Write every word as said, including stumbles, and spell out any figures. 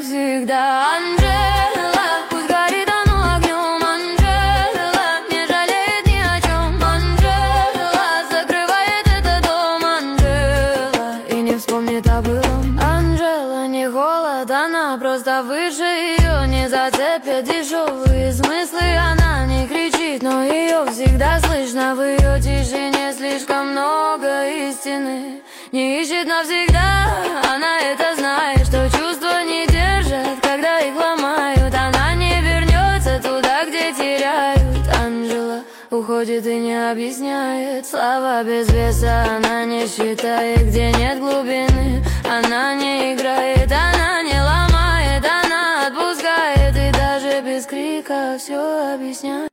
навсегда. Анжела, пусть горит оно огнем. Анжела, не жалеет ни о чем. Анжела, закрывает этот дом. Анжела, и не вспомнит о былом. Анжела, не холод, она просто выше. Ее не зацепят дешевые смыслы. Она не кричит, но ее всегда слышно. В ее тишине слишком много истины. Не ищет навсегда, она это знает, что чувства не держат, когда их ломают. Она не вернется туда, где теряют. Анжела уходит и не объясняет. Слова без веса она не считает, где нет глубины. Она не играет, она не ломает, она отпускает. И даже без крика все объясняет.